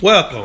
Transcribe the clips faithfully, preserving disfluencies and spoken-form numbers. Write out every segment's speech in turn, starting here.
Welcome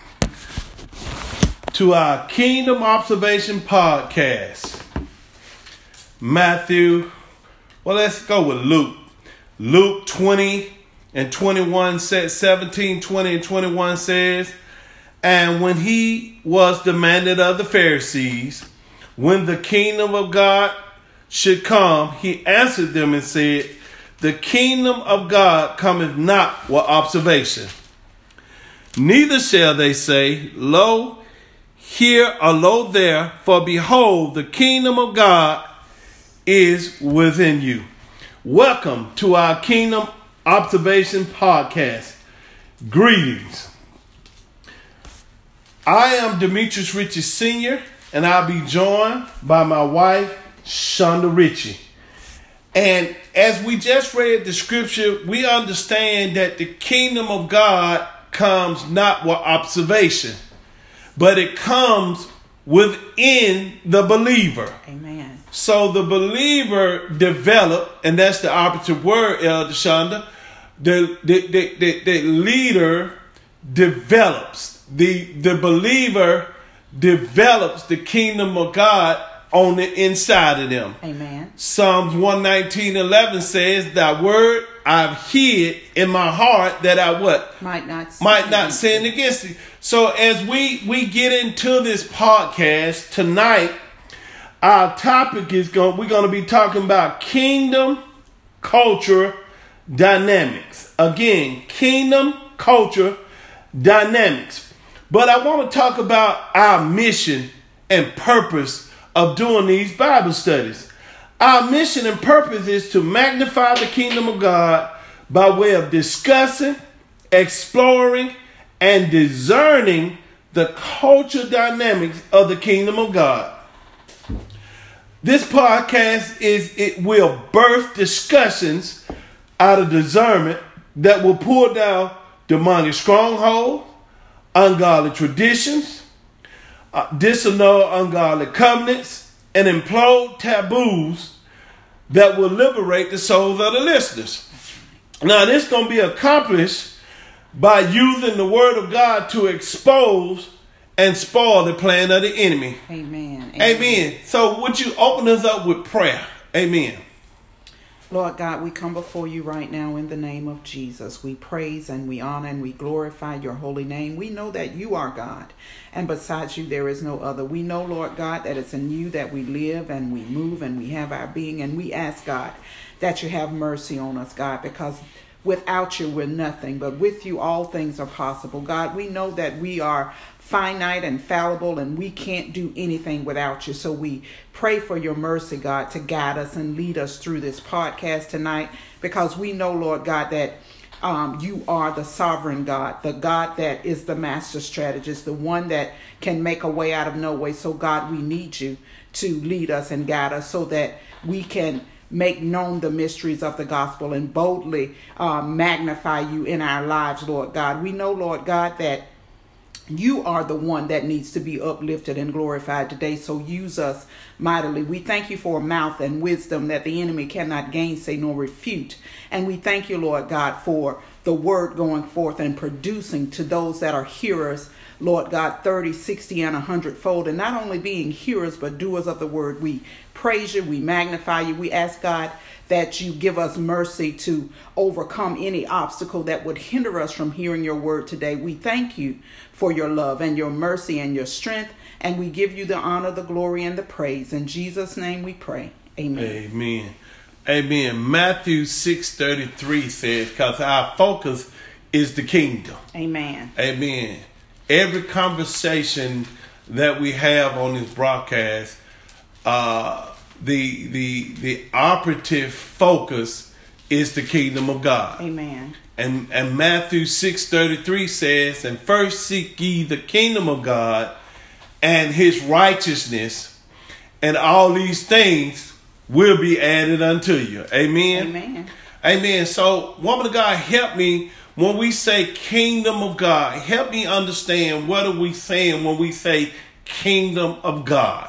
to our Kingdom Observation Podcast. Matthew, well, let's go with Luke. Luke twenty and twenty-one says, seventeen, twenty and twenty-one says, and when he was demanded of the Pharisees, when the kingdom of God should come, he answered them and said, the kingdom of God cometh not with observation. Neither shall they say, lo here or lo there, for behold, the kingdom of God is within you. Welcome to our Kingdom Observation Podcast. Greetings. I am Demetrius Ritchie Senior, and I'll be joined by my wife, Shonda Ritchie. And as we just read the scripture, we understand that the kingdom of God comes not with observation, but it comes within the believer. Amen. So the believer develop, and that's the operative word, Elder Shonda. The the, the, the, the leader develops. The, the believer develops the kingdom of God on the inside of them. Amen. Psalms one nineteen eleven says, thy word I've hid in my heart that I what? Might not sin Might not sin against thee. So as we, we get into this podcast tonight, our topic is going, we're going to be talking about kingdom culture dynamics. Again, kingdom culture dynamics. But I want to talk about our mission and purpose of doing these Bible studies. Our mission and purpose is to magnify the kingdom of God by way of discussing, exploring, and discerning the culture dynamics of the kingdom of God. This podcast is it will birth discussions out of discernment that will pull down demonic strongholds, ungodly traditions, Uh, disannul ungodly covenants, and implode taboos that will liberate the souls of the listeners. Now, this is going to be accomplished by using the word of God to expose and spoil the plan of the enemy. Amen. Amen. Amen. So would you open us up with prayer? Amen. Lord God, we come before you right now in the name of Jesus. We praise and we honor and we glorify your holy name. We know that you are God, and besides you there is no other. We know, Lord God, that it's in you that we live and we move and we have our being. And we ask, God, that you have mercy on us, God, because without you we're nothing, but with you all things are possible. God, we know that we are finite and fallible, and we can't do anything without you. So we pray for your mercy, God, to guide us and lead us through this podcast tonight, because we know, Lord God, that um, you are the sovereign God, the God that is the master strategist, the one that can make a way out of no way. So God, we need you to lead us and guide us so that we can make known the mysteries of the gospel and boldly uh, magnify you in our lives, Lord God. We know, Lord God, that you are the one that needs to be uplifted and glorified today. So use us mightily. We thank you for a mouth and wisdom that the enemy cannot gainsay nor refute. And we thank you, Lord God, for the word going forth and producing to those that are hearers, Lord God, thirty, sixty, and a hundredfold. And not only being hearers, but doers of the word. We praise you. We magnify you. We ask, God, that you give us mercy to overcome any obstacle that would hinder us from hearing your word today. We thank you for your love and your mercy and your strength. And we give you the honor, the glory, and the praise. In Jesus' name we pray. Amen. Amen. Amen. Matthew six thirty-three says, because our focus is the kingdom. Amen. Amen. Every conversation that we have on this broadcast, uh, the the the operative focus is the kingdom of God. Amen. And and Matthew six thirty-three says, and first seek ye the kingdom of God and his righteousness, and all these things will be added unto you. Amen. Amen. Amen. So, woman of God, help me when we say kingdom of God. Help me understand, what are we saying when we say kingdom of God?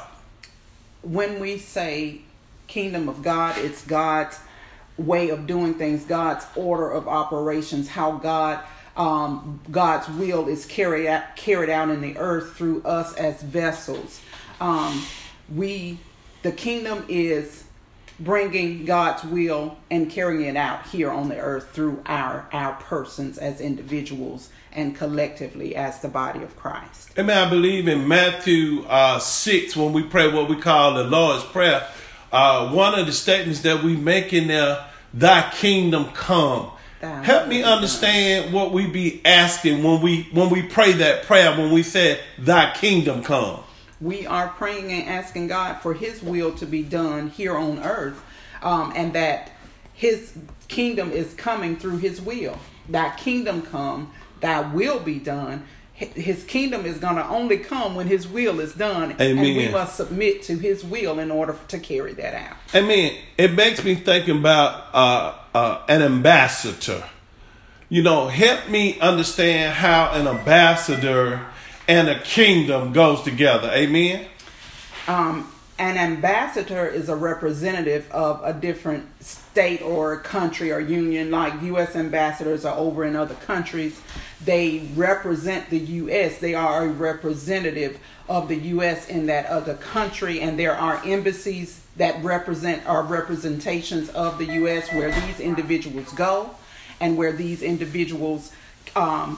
When we say kingdom of God, it's God's way of doing things, God's order of operations, how God um, God's will is carried out, carried out in the earth through us as vessels. Um, we, the kingdom is bringing God's will and carrying it out here on the earth through our our persons as individuals and collectively as the body of Christ. Amen. I believe in Matthew uh, six, when we pray what we call the Lord's Prayer, uh, one of the statements that we make in there, thy kingdom come. Thy Help me understand come. What we be asking when we when we pray that prayer, when we say thy kingdom come. We are praying and asking God for his will to be done here on earth, um, and that his kingdom is coming through his will. Thy kingdom come, thy will be done. His kingdom is going to only come when his will is done. Amen. And we must submit to his will in order to carry that out. Amen. It makes me think about uh, uh, an ambassador. You know, help me understand how an ambassador and a kingdom goes together. Amen. Um, an ambassador is a representative of a different state or country or union. Like U S ambassadors are over in other countries. They represent the U S. They are a representative of the U S in that other country. And there are embassies that represent are representations of the U S where these individuals go and where these individuals um,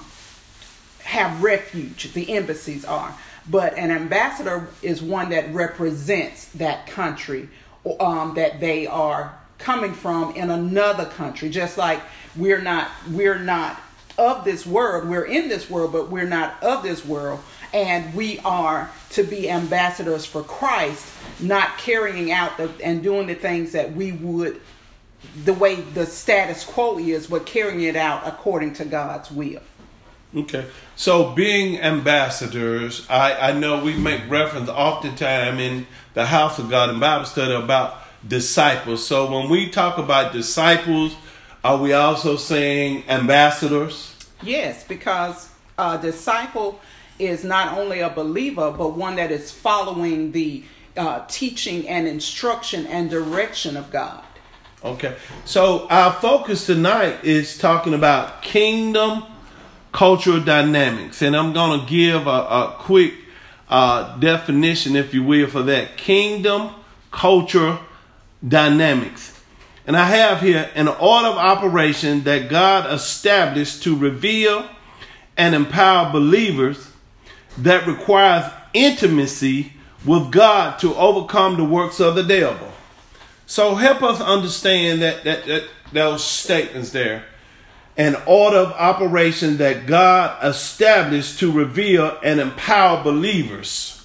have refuge. The embassies are. But an ambassador is one that represents that country um, that they are coming from in another country. Just like we're not we're not of this world. We're in this world, but we're not of this world. And we are to be ambassadors for Christ, not carrying out the, and doing the things that we would, the way the status quo is, but carrying it out according to God's will. Okay. So being ambassadors, I, I know we make reference oftentimes in the house of God and Bible study about disciples. So when we talk about disciples, are we also saying ambassadors? Yes, because a disciple is not only a believer, but one that is following the uh, teaching and instruction and direction of God. Okay. So our focus tonight is talking about kingdom cultural dynamics. And I'm going to give a, a quick uh, definition, if you will, for that. Kingdom culture dynamics. And I have here an order of operation that God established to reveal and empower believers that requires intimacy with God to overcome the works of the devil. So help us understand that, that, that those statements there. An order of operation that God established to reveal and empower believers.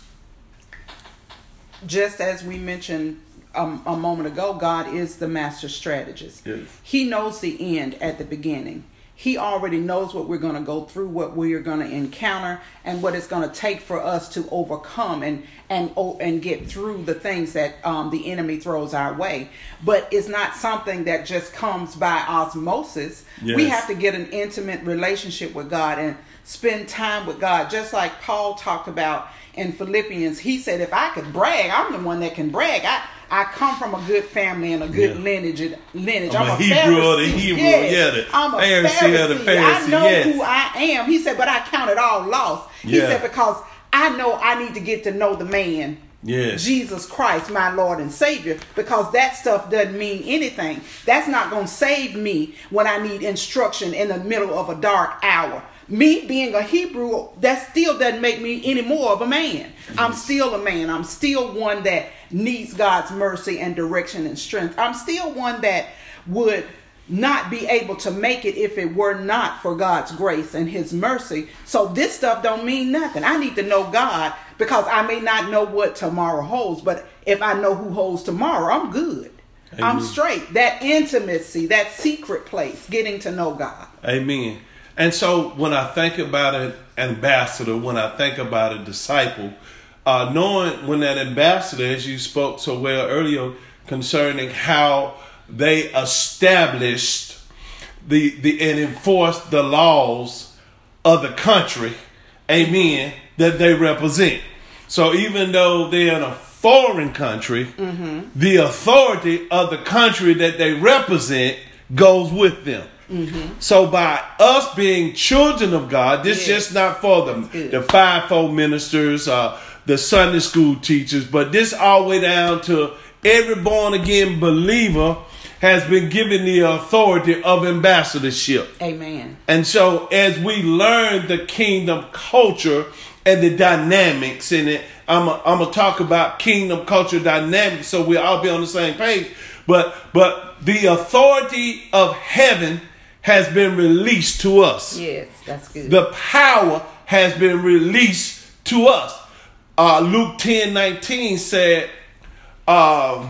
Just as we mentioned um, a moment ago, God is the master strategist. Yes. He knows the end at the beginning. He already knows what we're going to go through, what we are going to encounter, and what it's going to take for us to overcome and and and get through the things that um, the enemy throws our way. But it's not something that just comes by osmosis. Yes. We have to get an intimate relationship with God and spend time with God. Just like Paul talked about in Philippians, he said, if I could brag, I'm the one that can brag. I I come from a good family and a good yeah. lineage. lineage. I'm, I'm a a Hebrew Pharisee. or the Hebrew. Yes. Yeah, the I'm a Pharisee, Pharisee. or the Pharisee. I know yes. who I am. He said, but I count it all lost. He yeah. said, because I know I need to get to know the man, yes. Jesus Christ, my Lord and Savior, because that stuff doesn't mean anything. That's not going to save me when I need instruction in the middle of a dark hour. Me being a Hebrew, that still doesn't make me any more of a man. I'm still a man. I'm still one that needs God's mercy and direction and strength. I'm still one that would not be able to make it if it were not for God's grace and his mercy. So this stuff don't mean nothing. I need to know God because I may not know what tomorrow holds, but if I know who holds tomorrow, I'm good. Amen. I'm straight. That intimacy, that secret place, getting to know God. Amen. And so when I think about an ambassador, when I think about a disciple, uh, knowing when that ambassador, as you spoke so well earlier, concerning how they established the, the and enforced the laws of the country, amen, that they represent. So even though they're in a foreign country, mm-hmm. the authority of the country that they represent goes with them. Mm-hmm. So by us being children of God, this is yes. just not for the, the fivefold ministers, uh, the Sunday school teachers, but this all the way down to every born again believer has been given the authority of ambassadorship. Amen. And so as we learn the kingdom culture and the dynamics in it, I'm going to talk about kingdom culture dynamics so we'll all be on the same page. But but the authority of heaven has been released to us. Yes, that's good. The power has been released to us. Uh, Luke ten nineteen said, uh,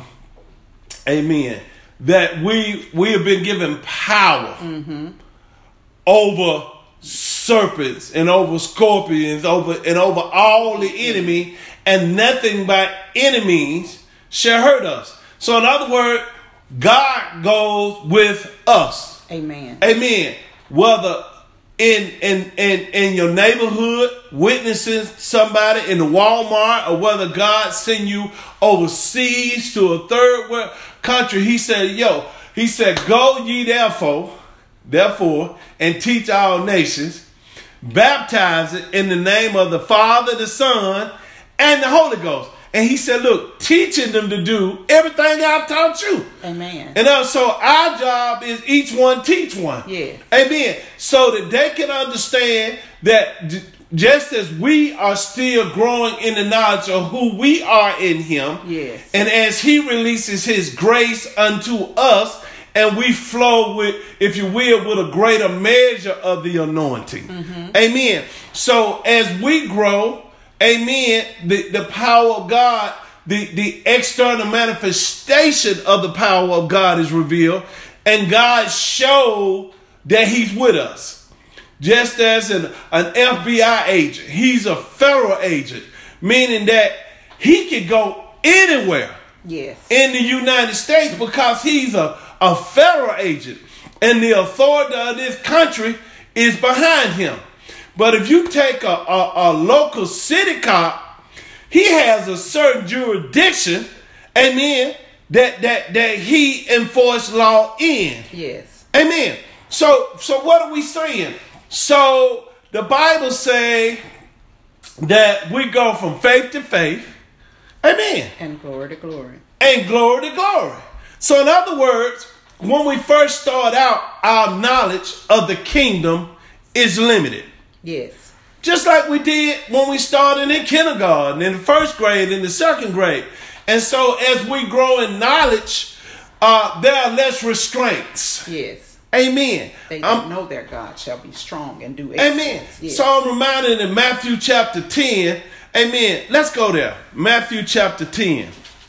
amen, that we, we have been given power mm-hmm. over serpents and over scorpions over and over all the enemy, and nothing by enemies shall hurt us. So in other words, God goes with us. Amen. Amen. Whether in in in in your neighborhood, witnessing somebody in the Walmart, or whether God send you overseas to a third world country, he said, yo, he said, go ye therefore, therefore, and teach all nations, baptize it in the name of the Father, the Son, and the Holy Ghost. And he said, look, teaching them to do everything I've taught you. Amen. And also our job is each one teach one. Yeah. Amen. So that they can understand that just as we are still growing in the knowledge of who we are in him. Yes. And as he releases his grace unto us, and we flow with, if you will, with a greater measure of the anointing. Mm-hmm. Amen. So as we grow, amen, the, the power of God, the, the external manifestation of the power of God is revealed, and God showed that he's with us. Just as an, an F B I agent, he's a federal agent, meaning that he can go anywhere yes. in the United States because he's a, a federal agent, and the authority of this country is behind him. But if you take a, a, a local city cop, he has a certain jurisdiction, amen, that that that he enforce law in. Yes. Amen. So so what are we saying? So the Bible say that we go from faith to faith, amen, and glory to glory, and glory to glory. So in other words, when we first start out, our knowledge of the kingdom is limited. Yes. Just like we did when we started in kindergarten, in the first grade, in the second grade. And so as we grow in knowledge, uh, there are less restraints. Yes. Amen. They don't um, know their God shall be strong and do excellence. Amen. Yes. So I'm reminded in Matthew chapter ten. Amen. Let's go there. Matthew chapter ten.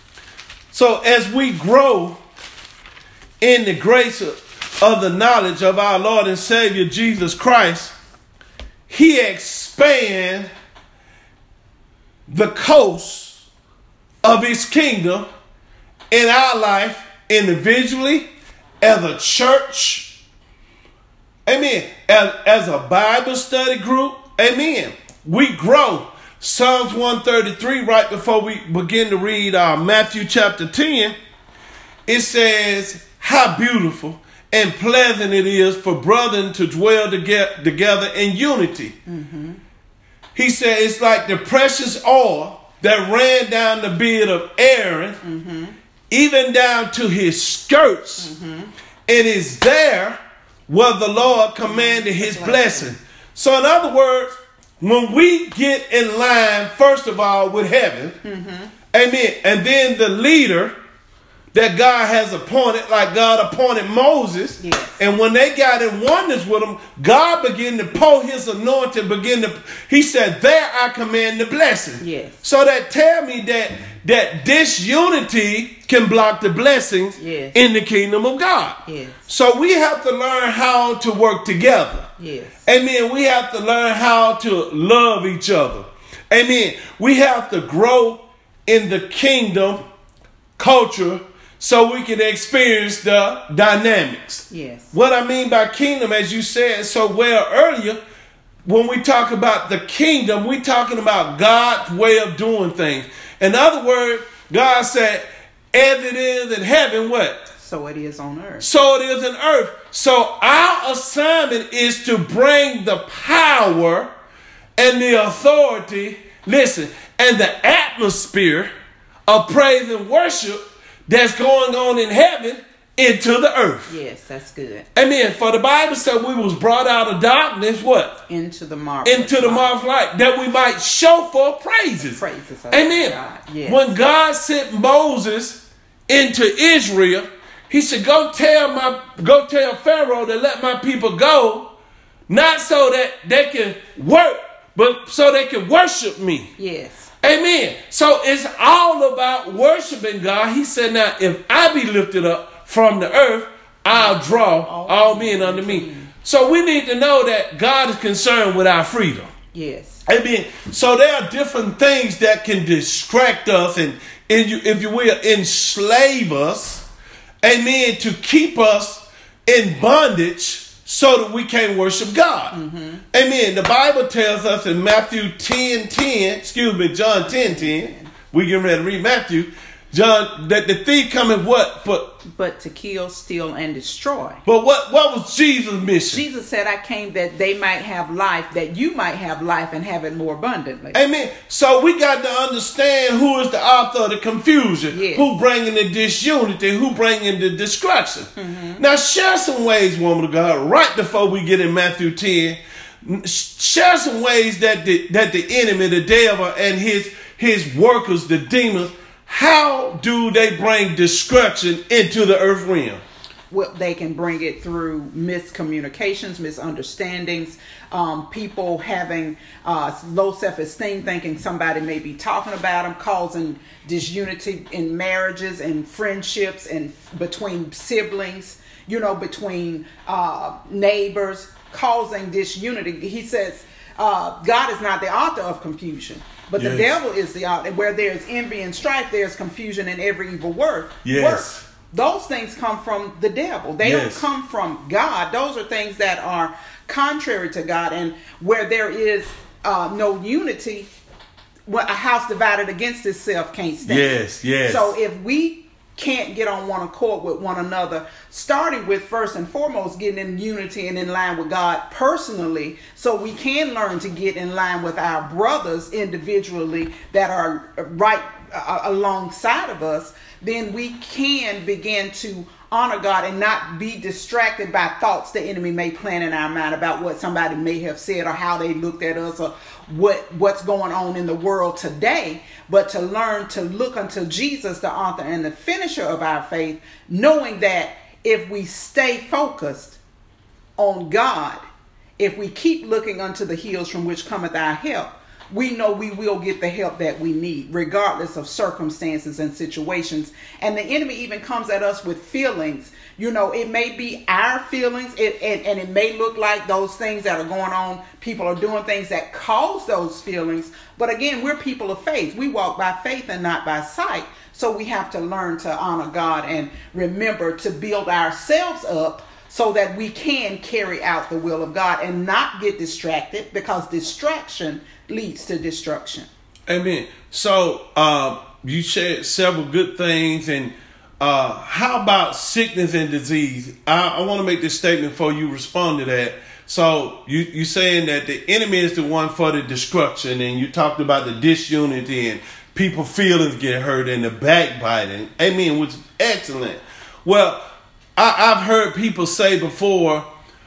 So as we grow in the grace of, of the knowledge of our Lord and Savior Jesus Christ, he expands the coast of his kingdom in our life individually, as a church, amen, as, as a Bible study group, amen. We grow. Psalms one thirty-three, right before we begin to read uh, Matthew chapter ten, it says, how beautiful and pleasant it is for brethren to dwell toge- together in unity. Mm-hmm. He said it's like the precious oil that ran down the beard of Aaron, mm-hmm. even down to his skirts. Mm-hmm. It is there where the Lord commanded his blessing. So in other words, when we get in line, first of all, with heaven, mm-hmm. amen, and then the leader that God has appointed, like God appointed Moses. Yes. And when they got in oneness with him, God began to pour his anointing, begin to, he said, there I command the blessing. Yes. So that tell me that that disunity can block the blessings yes. in the kingdom of God. Yes. So we have to learn how to work together. Yes. Amen. We have to learn how to love each other. Amen. We have to grow in the kingdom culture so we can experience the dynamics. Yes. What I mean by kingdom, as you said so well earlier, when we talk about the kingdom, we're talking about God's way of doing things. In other words, God said, as it is in heaven, what? So it is on earth. So it is on earth. So our assignment is to bring the power and the authority, listen, and the atmosphere of praise and worship that's going on in heaven into the earth. Yes, that's good. Amen. For the Bible said we was brought out of darkness, what? Into the marvelous Into the marvelous light, that we might show forth praises. Praises of Amen. God. Yes. When God sent Moses into Israel, he said, go tell my, go tell Pharaoh to let my people go, not so that they can work, but so they can worship me. Yes. Amen. So it's all about worshiping God. He said, now, if I be lifted up from the earth, I'll draw all men unto me. So we need to know that God is concerned with our freedom. Yes. Amen. So there are different things that can distract us and, and you, if you will, enslave us. Amen. To keep us in bondage so that we can't worship God. Mm-hmm. Amen. The Bible tells us in Matthew ten ten, excuse me, John ten ten, we getting ready to read Matthew, John, that the thief cometh what? For, but to kill, steal, and destroy. But what, what was Jesus' mission? Jesus said, I came that they might have life, that you might have life and have it more abundantly. Amen. So we got to understand who is the author of the confusion, yes. Who bringing the disunity, who bringing the destruction. Mm-hmm. Now share some ways, woman of God, right before we get in Matthew ten, share some ways that the, that the enemy, the devil, and his, his workers, the demons, how do they bring destruction into the earth realm? Well, they can bring it through miscommunications, misunderstandings, um, people having uh, low self-esteem, thinking somebody may be talking about them, causing disunity in marriages and friendships and between siblings, you know, between uh, neighbors, causing disunity. He says uh, God is not the author of confusion. But yes. The devil is the author. Where there's envy and strife, there's confusion and every evil word. Yes. Work. Those things come from the devil. They yes. don't come from God. Those are things that are contrary to God. And where there is uh, no unity, a house divided against itself can't stand. Yes, yes. So if we can't get on one accord with one another, starting with first and foremost getting in unity and in line with God personally, so we can learn to get in line with our brothers individually that are right uh, alongside of us, then we can begin to honor God and not be distracted by thoughts the enemy may plant in our mind about what somebody may have said or how they looked at us or what what's going on in the world today, but to learn to look unto Jesus, the author and the finisher of our faith, knowing that if we stay focused on God, if we keep looking unto the hills from which cometh our help, we know we will get the help that we need, regardless of circumstances and situations. And the enemy even comes at us with feelings. You know, it may be our feelings, it, and, and it may look like those things that are going on, people are doing things that cause those feelings. But again, we're people of faith. We walk by faith and not by sight. So we have to learn to honor God and remember to build ourselves up so that we can carry out the will of God and not get distracted, because distraction leads to destruction. Amen. So uh, you shared several good things. And uh, how about sickness and disease? I, I want to make this statement before you respond to that. So you, you're saying that the enemy is the one for the destruction, and you talked about the disunity and people feelings get hurt and the backbiting. Amen, which is excellent. Well, I, I've heard people say before,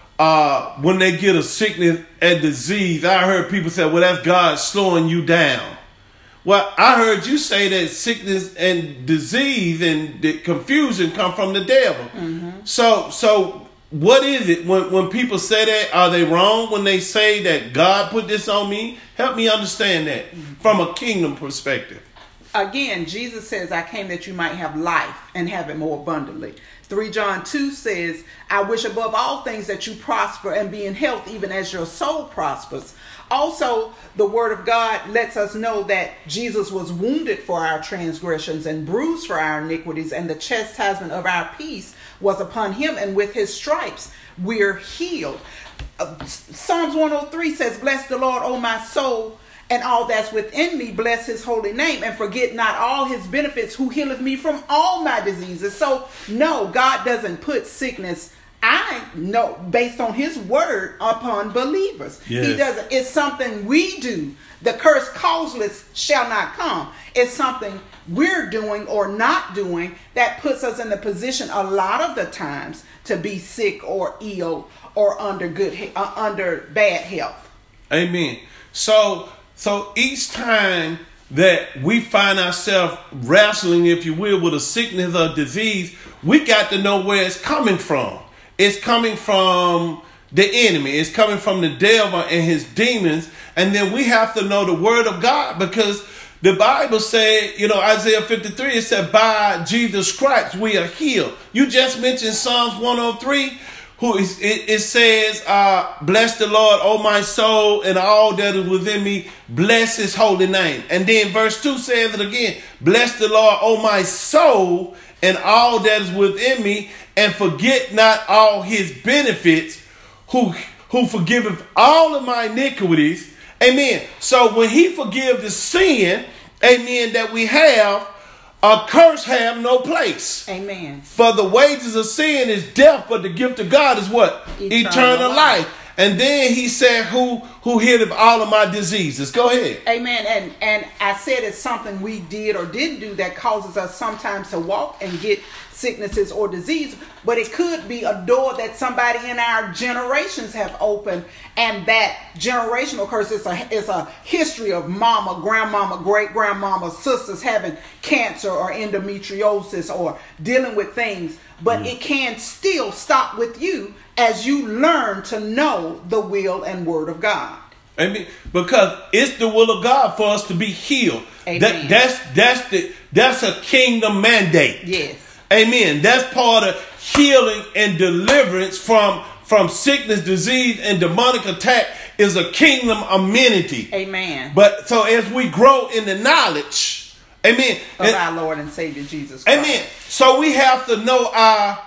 uh, when they get a sickness and disease, I heard people say, well, that's God slowing you down. Well, I heard you say that sickness and disease and the confusion come from the devil. Mm-hmm. So, so what is it when, when people say that? Are they wrong when they say that God put this on me? Help me understand that mm-hmm. from a kingdom perspective. Again, Jesus says, I came that you might have life and have it more abundantly. three John two says, I wish above all things that you prosper and be in health, even as your soul prospers. Also, the word of God lets us know that Jesus was wounded for our transgressions and bruised for our iniquities, and the chastisement of our peace was upon him, and with his stripes we're healed. Uh, Psalms one oh three says, bless the Lord, O my soul, and all that's within me, bless his holy name, and forget not all his benefits, who healeth me from all my diseases. So no, God doesn't put sickness, I know, based on his word, upon believers. Yes. He doesn't. It's something we do. The curse causeless shall not come. It's something we're doing or not doing that puts us in the position a lot of the times to be sick or ill or under good uh, under bad health. Amen. So so each time that we find ourselves wrestling, if you will, with a sickness or disease, we got to know where it's coming from. It's coming from the enemy. It's coming from the devil and his demons. And then we have to know the word of God, because the Bible said, you know, Isaiah fifty-three, it said, by Jesus' stripes we are healed. You just mentioned Psalms one oh three, who is, it, it says, uh, bless the Lord, O my soul, and all that is within me, bless his holy name. And then verse two says it again, bless the Lord, O my soul, and all that is within me, and forget not all his benefits, who who forgiveth all of my iniquities. Amen. So when he forgives the sin, amen, that we have, a curse have no place. Amen. For the wages of sin is death, but the gift of God is what? Eternal, Eternal life. life. And then he said, who who healeth all of my diseases. Go ahead. Amen. And and I said it's something we did or didn't do that causes us sometimes to walk and get sicknesses or disease, but it could be a door that somebody in our generations have opened, and that generational curse is a, is a history of mama, grandmama, great-grandmama, sisters having cancer or endometriosis or dealing with things, but mm. it can still stop with you as you learn to know the will and word of God. Amen. Because it's the will of God for us to be healed. Amen. That, that's that's the that's a kingdom mandate. Yes. Amen. That's part of healing and deliverance from, from sickness, disease, and demonic attack is a kingdom amenity. Amen. But so as we grow in the knowledge, amen, of and, our Lord and Savior Jesus Christ. Amen. So we have to know our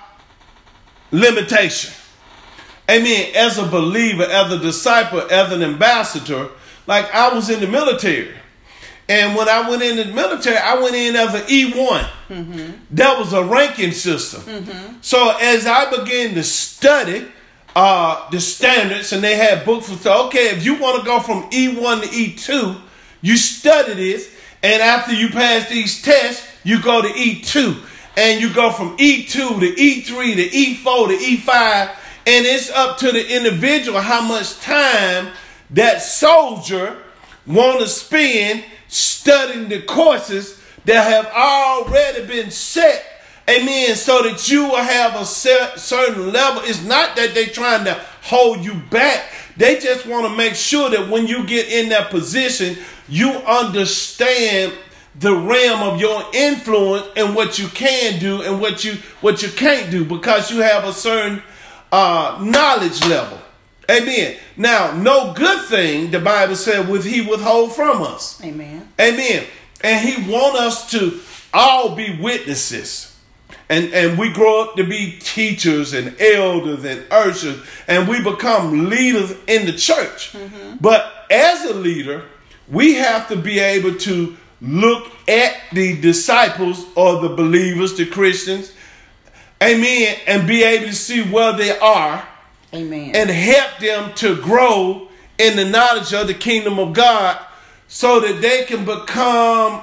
limitation. Amen. As a believer, as a disciple, as an ambassador, like I was in the military. And when I went in the military, I went in as an E one. Mm-hmm. That was a ranking system. Mm-hmm. So as I began to study uh, the standards, and they had books for, okay, if you want to go from E one to E two, you study this. And after you pass these tests, you go to E two. And you go from E two to E three to E four to E five. And it's up to the individual how much time that soldier want to spend studying the courses that have already been set, amen, so that you will have a certain level. It's not that they're trying to hold you back. They just want to make sure that when you get in that position, you understand the realm of your influence and what you can do and what you what you can't do, because you have a certain uh, knowledge level. Amen. Now, no good thing, the Bible said, will he withhold from us. Amen. Amen. And he wants us to all be witnesses. And, and we grow up to be teachers and elders and ushers, and we become leaders in the church. Mm-hmm. But as a leader, we have to be able to look at the disciples or the believers, the Christians, amen, and be able to see where they are. Amen. And help them to grow in the knowledge of the kingdom of God, so that they can become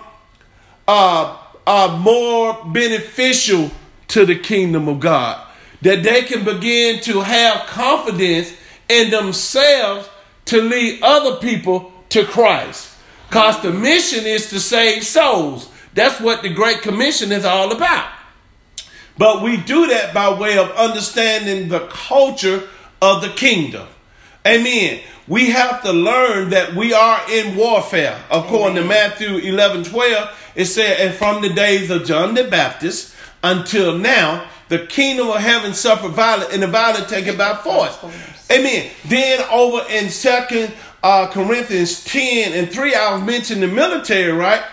uh, uh, more beneficial to the kingdom of God. That they can begin to have confidence in themselves to lead other people to Christ. Because the mission is to save souls. That's what the Great Commission is all about. But we do that by way of understanding the culture of the kingdom. Amen. We have to learn that we are in warfare. According Amen. To Matthew eleven twelve, it said, and from the days of John the Baptist until now, the kingdom of heaven suffered violence, and the violent take it by force. Amen. Then over in Second uh, Corinthians ten and three, I was mentioning the military, right?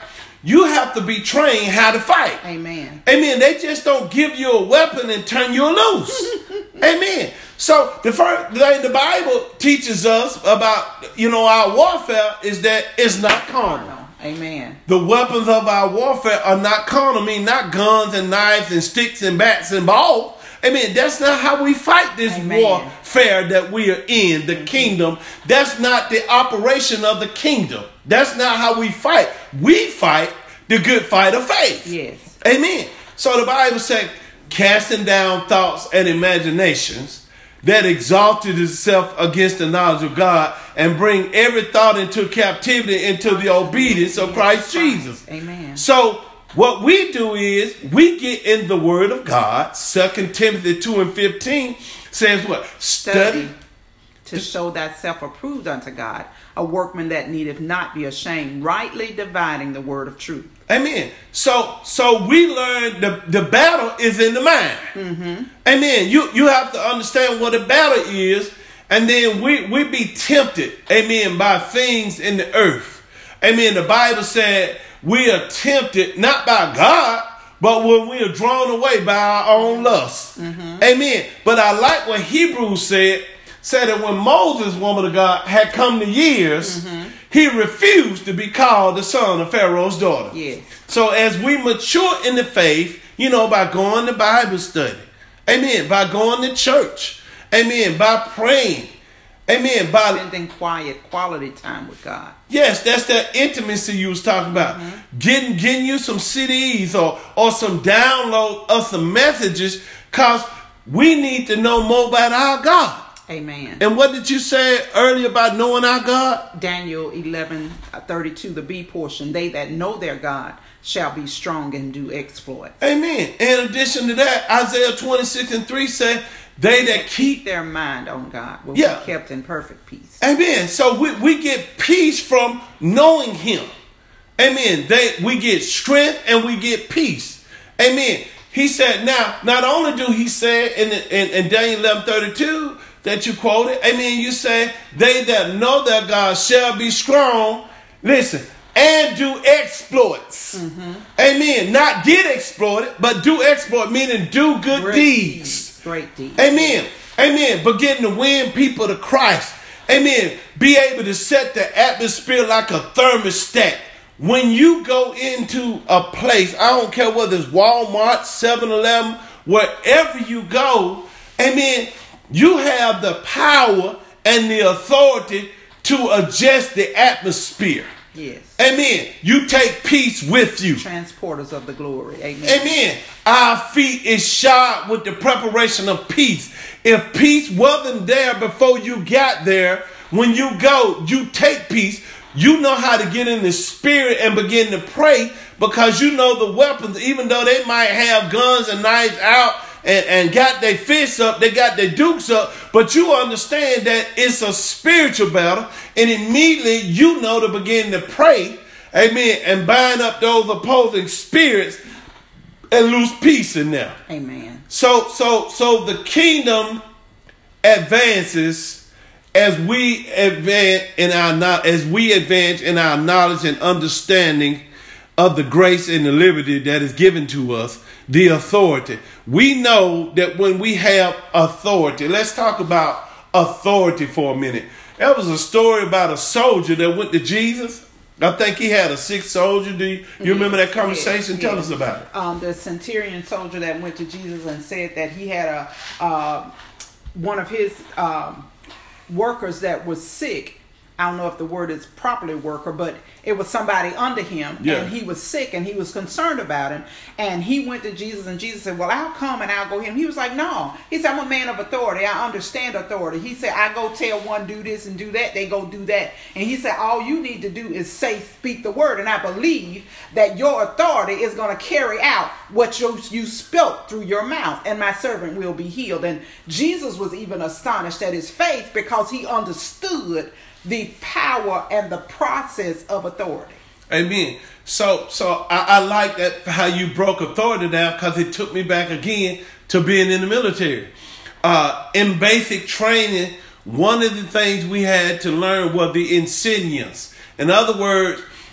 you have to be trained how to fight. Amen. Amen. They just don't give you a weapon and turn you loose. Amen. So the first thing the Bible teaches us about, you know, our warfare is that it's not carnal. Amen. The weapons of our warfare are not carnal. I mean, not guns and knives and sticks and bats and balls. Amen. That's not how we fight this Amen. warfare that we are in, the mm-hmm. kingdom. That's not the operation of the kingdom. That's not how we fight. We fight the good fight of faith. Yes. Amen. So the Bible says, casting down thoughts and imaginations that exalted itself against the knowledge of God, and bring every thought into captivity into the obedience of Christ Jesus. Amen. So what we do is we get in the word of God. Second Timothy two and fifteen says what? Study, Study to show thyself approved unto God, a workman that needeth not be ashamed, rightly dividing the word of truth. Amen. So so we learn the, the battle is in the mind. Mm-hmm. Amen. You you have to understand what a battle is, and then we, we be tempted, amen, by things in the earth. Amen. The Bible said we are tempted not by God, but when we are drawn away by our own lust. Mm-hmm. Amen. But I like what Hebrews said, said that when Moses, woman of God, had come to years, mm-hmm. he refused to be called the son of Pharaoh's daughter. Yes. So as we mature in the faith, you know, by going to Bible study, amen, by going to church, amen, by praying, amen, by spending quiet, quality time with God. Yes, that's that intimacy you was talking about. Mm-hmm. Getting getting you some C Ds or, or some download of some messages, because we need to know more about our God. Amen. And what did you say earlier about knowing our God? Daniel eleven thirty-two, the B portion. They that know their God shall be strong and do exploits. Amen. In addition to that, Isaiah twenty-six and three said, they that keep their mind on God will yeah. be kept in perfect peace. Amen. So we, we get peace from knowing him. Amen. They, we get strength and we get peace. Amen. He said, now, not only do he say in, in, in Daniel eleven thirty-two that you quoted, amen, you say, they that know their God shall be strong, listen, and do exploits. Mm-hmm. Amen. Not get exploited, but do exploit, meaning do good Great deeds. deeds. Great deeds. Amen. Amen. Beginning to win people to Christ. Amen. Be able to set the atmosphere like a thermostat. When you go into a place, I don't care whether it's Walmart, seven eleven, wherever you go, amen, you have the power and the authority to adjust the atmosphere. Yes. Amen. You take peace with you. Transporters of the glory. Amen. Amen. Our feet is shod with the preparation of peace. If peace wasn't there before you got there, when you go, you take peace. You know how to get in the spirit and begin to pray, because you know the weapons, even though they might have guns and knives out and, and got their fists up, they got their dukes up, but you understand that it's a spiritual battle, and immediately you know to begin to pray, amen, and bind up those opposing spirits and lose peace in them. Amen. So, so, so the kingdom advances as we advance in our as we advance in our knowledge and understanding of the grace and the liberty that is given to us, the authority. We know that when we have authority, let's talk about authority for a minute. There was a story about a soldier that went to Jesus. I think he had a sick soldier. Do you, you yes, remember that conversation? Yes, Tell yes. us about it. Um, the centurion soldier that went to Jesus and said that he had a uh, one of his um, workers that was sick. I don't know if the word is properly worker, but it was somebody under him, yeah. and he was sick, and he was concerned about him. And he went to Jesus, and Jesus said, well, I'll come and I'll go him. He was like, no. He said, I'm a man of authority. I understand authority. He said, I go tell one do this and do that. They go do that. And he said, all you need to do is say, speak the word. And I believe that your authority is going to carry out what you, you spoke through your mouth, and my servant will be healed. And Jesus was even astonished at his faith, because he understood the power and the process of authority. Amen. So so I, I like that, how you broke authority down, because it took me back again to being in the military. Uh, in basic training, one of the things we had to learn were the insignias. In other words,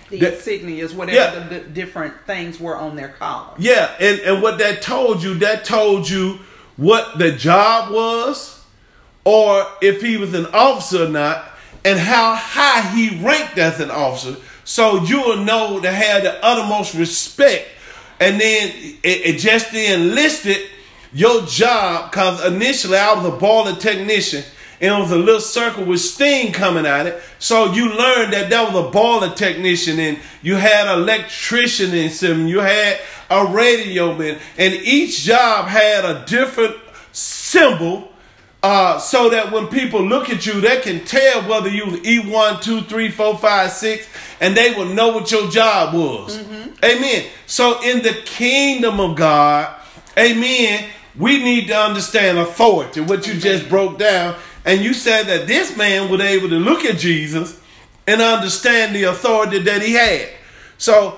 The that, insignias, whatever yeah. the d- different things were on their collar. Yeah, and, and what that told you, that told you what the job was, or if he was an officer or not, and how high he ranked as an officer. So you will know to have the uttermost respect. And then it, it just enlisted your job, because initially I was a boiler technician, and it was a little circle with steam coming out of it. So you learned that that was a boiler technician, and you had an electrician in some, you had a radio man, and each job had a different symbol, uh, so that when people look at you, they can tell whether you was E one, two, three, four, five, six, and they will know what your job was. Mm-hmm. Amen. So in the kingdom of God, amen, we need to understand authority, what you just broke down. And you said that this man was able to look at Jesus and understand the authority that he had. So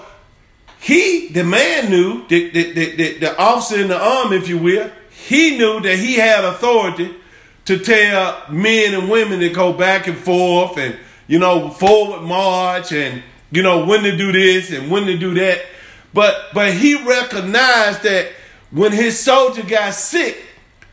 he, the man knew, the, the, the, the, the officer in the army, if you will, he knew that he had authority to tell men and women to go back and forth and, you know, forward march and, you know, when to do this and when to do that. But, but he recognized that when his soldier got sick,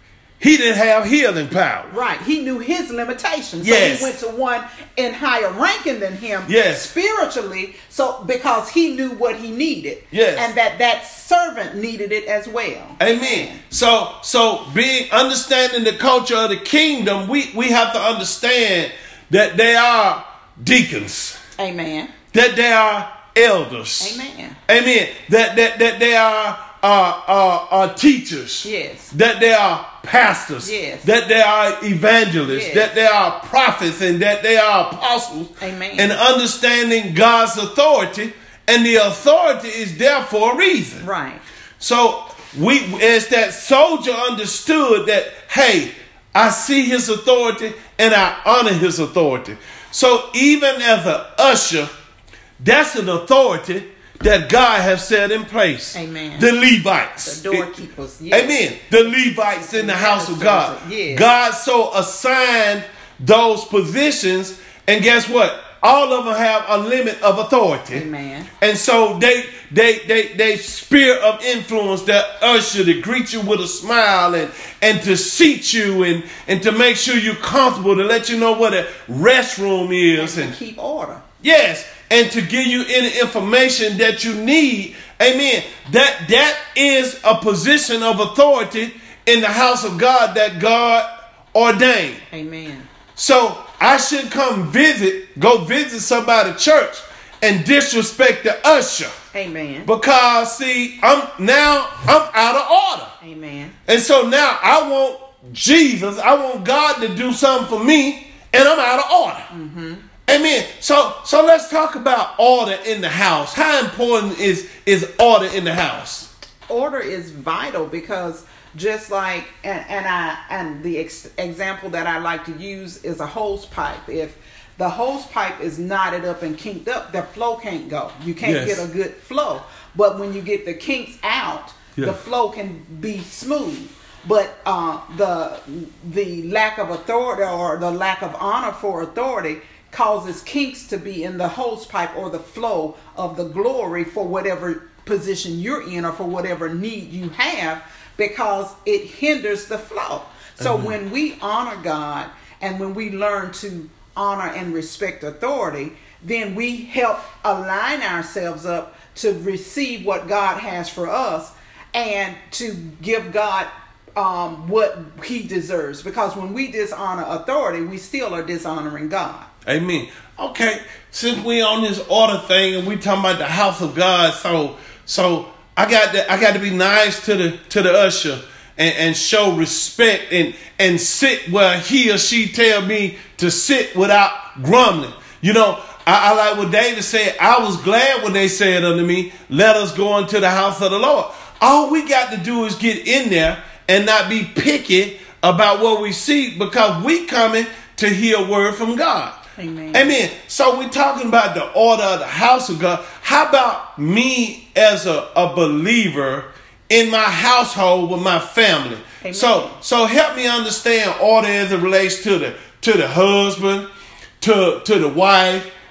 he didn't have healing power. Right. He knew his limitations. So yes. he went to one in higher ranking than him yes. spiritually, so because he knew what he needed. Yes. And that that servant needed it as well. Amen. So so being understanding the culture of the kingdom, we, we have to understand that they are deacons. Amen. That they are elders. Amen. Amen. That that that they are Uh, uh, uh, teachers, yes. That they are pastors, yes. That they are evangelists, yes. That they are prophets, and that they are apostles. Amen. And understanding God's authority, and the authority is there for a reason. Right. So we, as that soldier understood that, hey, I see his authority and I honor his authority. So even as an usher, that's an authority that God has set in place. Amen. The Levites. The doorkeepers. Yes. Amen. The Levites in the house of God. Yes. God so assigned those positions, and guess what? All of them have a limit of authority. Amen. And so they they they they sphere of influence, that usher to greet you with a smile and and to seat you and and to make sure you're comfortable, to let you know what a restroom is and, and to keep order. Yes. And to give you any information that you need. Amen. That that is a position of authority in the house of God that God ordained. Amen. So I should come visit, go visit somebody's church and disrespect the usher. Amen. Because see, I'm now I'm out of order. Amen. And so now I want Jesus, I want God to do something for me, and I'm out of order. Mm-hmm. Amen. So so let's talk about order in the house. How important is, is order in the house? Order is vital, because just like, and, and I and the ex- example that I like to use is a hose pipe. If the hose pipe is knotted up and kinked up, the flow can't go. You can't yes. get a good flow. But when you get the kinks out, yeah. the flow can be smooth. But uh, the the lack of authority, or the lack of honor for authority, causes kinks to be in the hose pipe or the flow of the glory for whatever position you're in or for whatever need you have, because it hinders the flow. So mm-hmm. when we honor God and when we learn to honor and respect authority, then we help align ourselves up to receive what God has for us and to give God um, what he deserves. Because when we dishonor authority, we still are dishonoring God. Amen. Okay, since we on this order thing and we talking about the house of God, so so I got to I got to be nice to the to the usher and, and show respect and and sit where he or she tell me to sit without grumbling. You know, I, I like what David said. I was glad when they said unto me, "Let us go into the house of the Lord." All we got to do is get in there and not be picky about what we see, because we coming to hear a word from God. Amen. Amen. So we're talking about the order of the house of God. How about me as a, a believer in my household with my family? Amen. So so help me understand order as it relates to the to the husband, to, to the wife,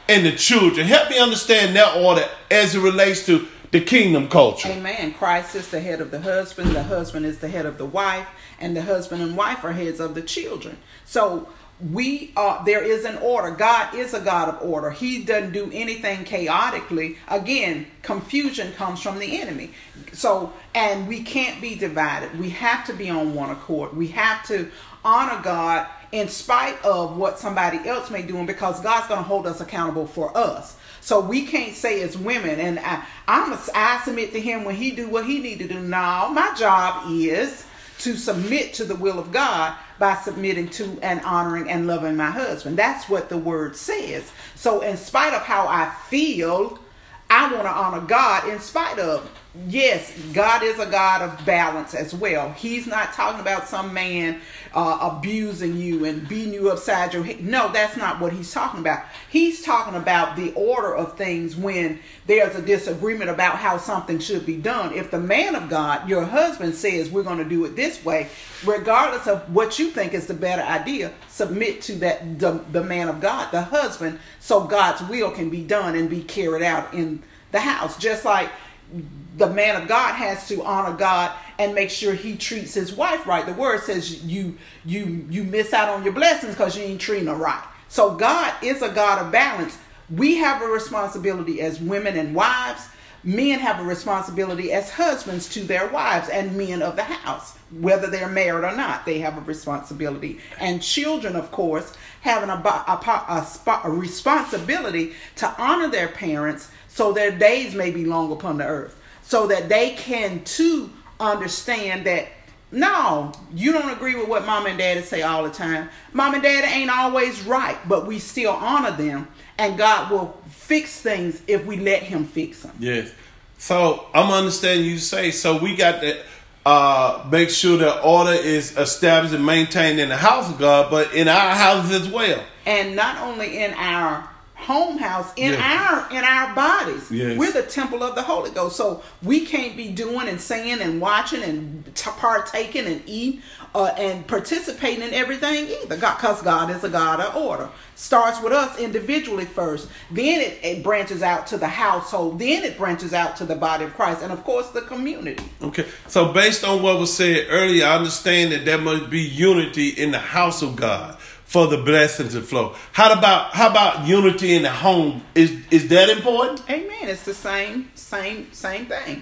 and the children. Help me understand that order as it relates to the kingdom culture. Amen. Christ is the head of the husband. The husband is the head of the wife. And the husband and wife are heads of the children. So we are, there is an order. God is a God of order. He doesn't do anything chaotically. Again, confusion comes from the enemy. So, and we can't be divided. We have to be on one accord. We have to honor God in spite of what somebody else may do, and because God's going to hold us accountable for us. So we can't say as women, and I, I'm a, I submit to him when he do what he need to do. No, my job is to submit to the will of God by submitting to and honoring and loving my husband. That's what the word says. So in spite of how I feel, I want to honor God in spite of. Yes, God is a God of balance as well. He's not talking about some man uh, abusing you and beating you upside your head. No, that's not what he's talking about. He's talking about the order of things when there's a disagreement about how something should be done. If the man of God, your husband, says we're going to do it this way, regardless of what you think is the better idea, submit to that the, the man of God, the husband, so God's will can be done and be carried out in the house. Just like the man of God has to honor God and make sure he treats his wife right. The word says you you you miss out on your blessings because you ain't treating her right. So God is a God of balance. We have a responsibility as women and wives. Men have a responsibility as husbands to their wives, and men of the house, whether they're married or not, they have a responsibility. And children, of course, have an, a, a, a, a responsibility to honor their parents so their days may be long upon the earth, so that they can too understand that, no, you don't agree with what mom and daddy say all the time. Mom and daddy ain't always right, but we still honor them, and God will fix things if we let him fix them. Yes. So I'm understanding you say, so we got to uh, make sure that order is established and maintained in the house of God, but in our houses as well. And not only in our home house, in yes. our in our bodies. Yes. We're the temple of the Holy Ghost. So we can't be doing and saying and watching and t- partaking and eating uh, and participating in everything either. Because God is a God of order. Starts with us individually first. Then it, it branches out to the household. Then it branches out to the body of Christ. And of course the community. Okay. So based on what was said earlier, I understand that there must be unity in the house of God for the blessings to flow. How about how about unity in the home? Is is that important? Amen. It's the same, same, same thing.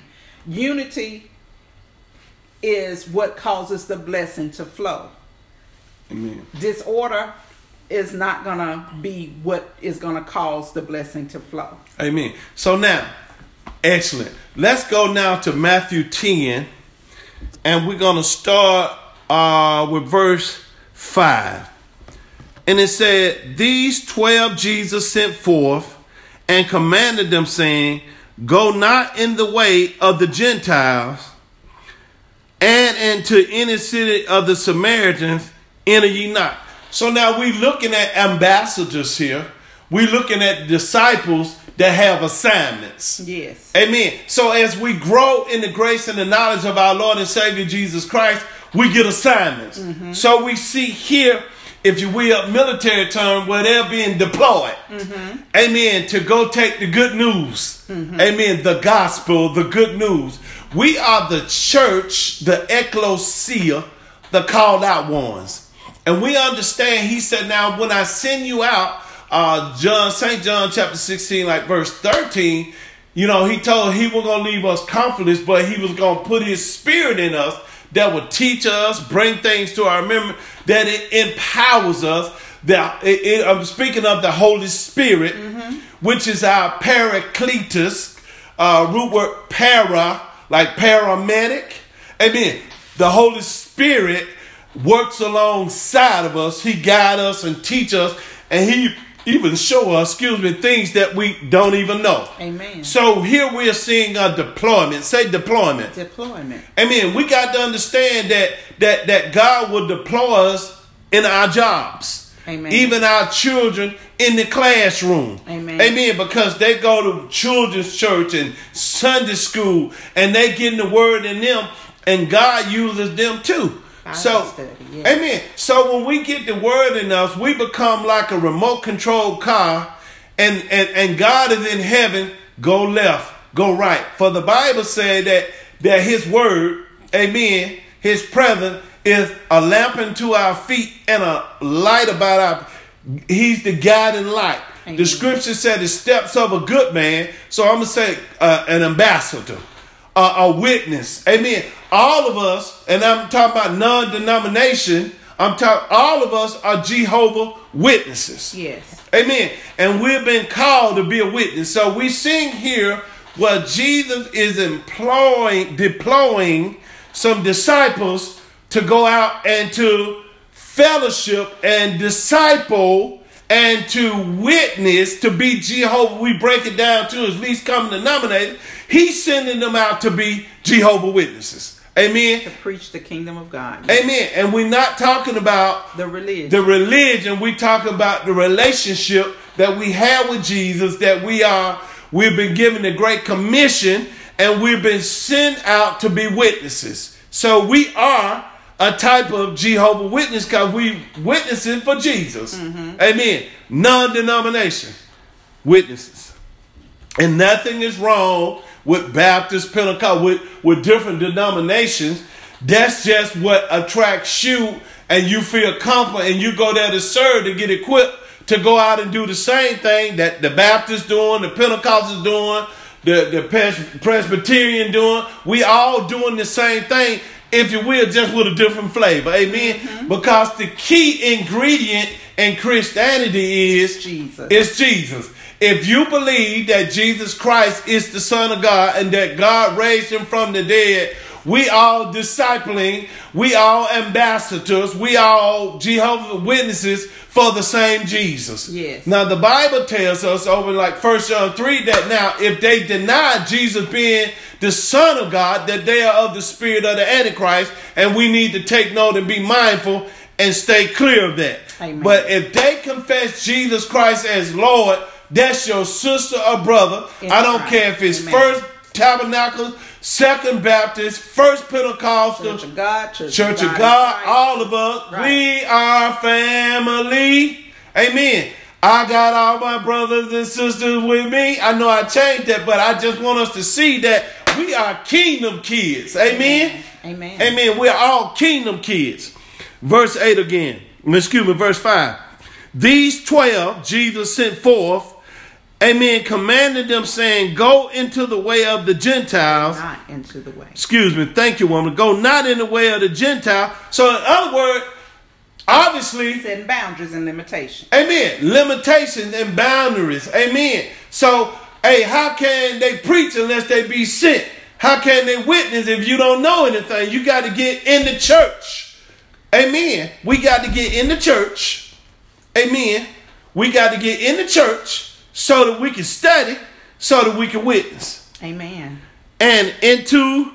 Unity is what causes the blessing to flow. Amen. Disorder is not gonna be what is gonna cause the blessing to flow. Amen. So now, excellent. Let's go now to Matthew ten, and we're gonna start uh, with verse five. And it said, these twelve Jesus sent forth and commanded them, saying, go not in the way of the Gentiles, and into any city of the Samaritans enter ye not. So now we're looking at ambassadors here. We're looking at disciples that have assignments. Yes. Amen. So as we grow in the grace and the knowledge of our Lord and Savior Jesus Christ, we get assignments. Mm-hmm. So we see here, if you will, a military term where they're being deployed. Mm-hmm. Amen. To go take the good news. Mm-hmm. Amen. The gospel, the good news. We are the church, the ecclesia, the called out ones. And we understand, he said, now when I send you out, uh, John, Saint John chapter sixteen, like verse thirteen, you know, he told he was going to leave us comfortless, but he was going to put his spirit in us that would teach us, bring things to our memory, that it empowers us. That it, it, I'm speaking of the Holy Spirit, mm-hmm. which is our paracletus, uh, root word para, like paramedic. Amen. The Holy Spirit works alongside of us. He guides us and teach us, and he even show us, excuse me, things that we don't even know. Amen. So here we are seeing a deployment. Say deployment. Deployment. Amen. We got to understand that that that God will deploy us in our jobs. Amen. Even our children in the classroom. Amen. Amen. Because they go to children's church and Sunday school, and they getting the word in them, and God uses them too. So, study, yeah. Amen. So when we get the word in us, we become like a remote controlled car, and, and, and God is in heaven, go left, go right. For the Bible said that, that his word, amen, his presence is a lamp unto our feet and a light about our, he's the guiding light. Amen. The scripture said the steps of a good man. So I'm going to say uh, an ambassador, uh, a witness. Amen. All of us, and I'm talking about non-denomination, I'm talking, all of us are Jehovah's Witnesses. Yes. Amen. And we've been called to be a witness. So we sing here where Jesus is employing, deploying some disciples to go out and to fellowship and disciple and to witness, to be Jehovah. We break it down to at least common denominator. He's sending them out to be Jehovah's Witnesses. Amen. To preach the kingdom of God. Amen. And we're not talking about the religion. The religion. We're talking about the relationship that we have with Jesus, that we are, we've been given the Great Commission, and we've been sent out to be witnesses. So we are a type of Jehovah's Witness because we witnessing for Jesus. Mm-hmm. Amen. Non-denomination witnesses. And nothing is wrong with Baptist, Pentecost, with, with different denominations. That's just what attracts you, and you feel comfortable, and you go there to serve, to get equipped to go out and do the same thing that the Baptists doing, the Pentecostals doing, the, the Pres- Presbyterian doing. We all doing the same thing, if you will, just with a different flavor. Amen. Mm-hmm. Because the key ingredient in Christianity is Jesus. Is Jesus. If you believe that Jesus Christ is the Son of God and that God raised him from the dead, we all discipling, we all ambassadors, we all Jehovah's Witnesses for the same Jesus. Yes. Now the Bible tells us over like First John three that now if they deny Jesus being the Son of God, that they are of the spirit of the Antichrist, and we need to take note and be mindful and stay clear of that. Amen. But if they confess Jesus Christ as Lord, that's your sister or brother. In I don't Christ. Care if it's Amen. First Tabernacle, Second Baptist, First Pentecostal, Church of God, Church, Church of God, God all of us, right. We are family. Amen. I got all my brothers and sisters with me. I know I changed that, but I just want us to see that we are kingdom kids. Amen. Amen. Amen. We're all kingdom kids. Verse eight again. Excuse me, verse five. These twelve Jesus sent forth, amen, commanded them, saying, go into the way of the Gentiles. Not into the way. Excuse me. Thank you, woman. Go not in the way of the Gentile. So in other words, obviously, setting boundaries and limitations. Amen. Limitations and boundaries. Amen. So, hey, how can they preach unless they be sent? How can they witness if you don't know anything? You got to get in the church. Amen. We got to get in the church. Amen. We got to get in the church so that we can study, so that we can witness. Amen. And into,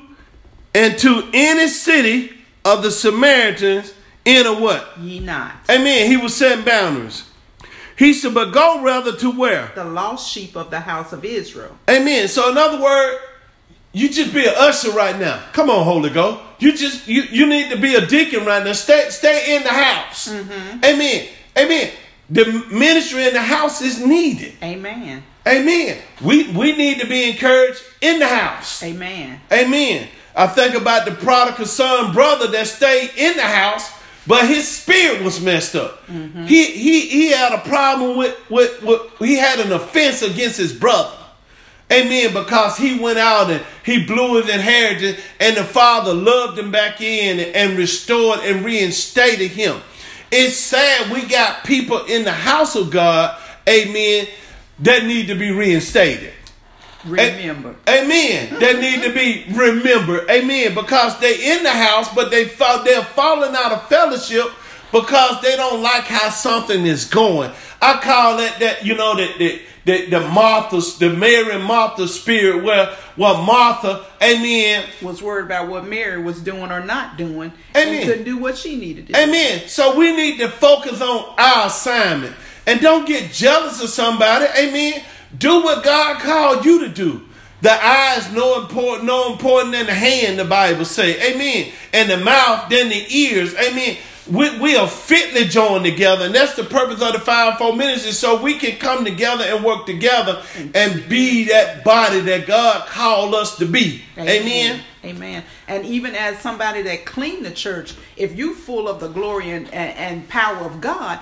into any city of the Samaritans, enter what? Ye not. Amen. He was setting boundaries. He said, but go rather to where? The lost sheep of the house of Israel. Amen. So in other words, you just be an usher right now. Come on, Holy Ghost. You just you, you need to be a deacon right now. Stay stay in the house. Mm-hmm. Amen. Amen. The ministry in the house is needed. Amen. Amen. We we need to be encouraged in the house. Amen. Amen. I think about the prodigal son brother that stayed in the house, but his spirit was messed up. Mm-hmm. He he he had a problem with, with with he had an offense against his brother. Amen. Because he went out and he blew his inheritance, and the father loved him back in and restored and reinstated him. It's sad we got people in the house of God, amen, that need to be reinstated. Remember. A- amen. That need to be remembered. Amen. Because they in the house, but they thought they're falling out of fellowship because they don't like how something is going. I call that, that you know, that, that The, the Martha, the Mary and Martha spirit, where, where Martha, amen, was worried about what Mary was doing or not doing, amen, and couldn't do what she needed to do. Amen. So we need to focus on our assignment and don't get jealous of somebody. Amen. Do what God called you to do. The eye is no important, no important than the hand, the Bible say. Amen. And the mouth, then the ears. Amen. we, we are fitly joined together, and that's the purpose of the fivefold ministry, so we can come together and work together and be that body that God called us to be. Amen. Amen. Amen. And even as somebody that clean the church, if you full of the glory and, and, and power of God,